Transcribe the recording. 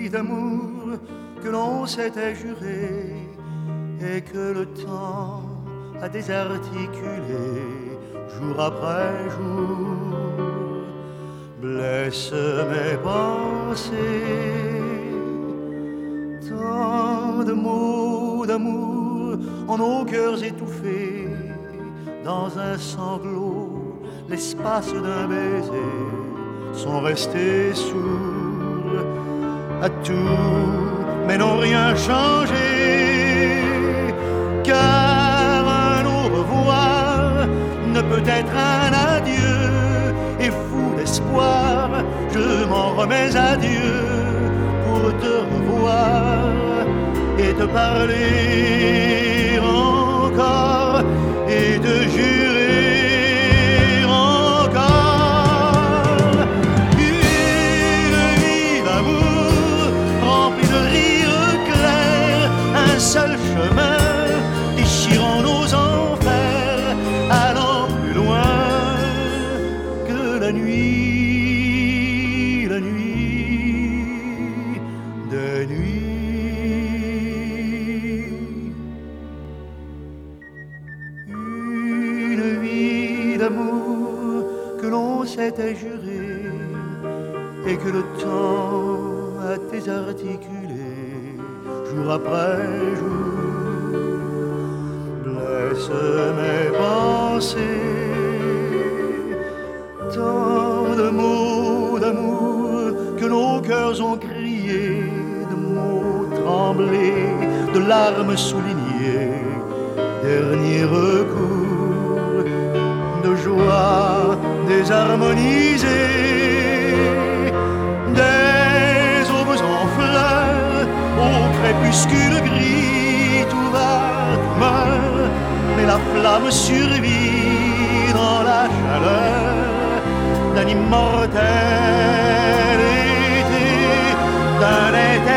nuit d'amour que l'on s'était juré et que le temps a désarticulé jour après jour, blesse mes pensées. Tant de mots d'amour en nos cœurs étouffés, dans un sanglot, l'espace d'un baiser, sont restés sourds à tout, mais n'ont rien changé, car un au revoir ne peut être un adieu, et fou d'espoir, je m'en remets à Dieu pour te revoir et te parler encore et te jurer encore une vie d'amour remplie de rires clairs, un seul chemin déchirant nos enfers, allant plus loin que la nuit, la nuit des nuits. D'amour que l'on s'était juré et que le temps a désarticulé jour après jour, blesse mes pensées. Tant de mots d'amour que nos cœurs ont crié, de mots tremblés, de larmes soulignées, dernier recours, de joie désharmonisée, des aubes en fleurs, au crépuscule gris, tout va, tout meurt, mais la flamme survit dans la chaleur d'un immortel été, d'un éternel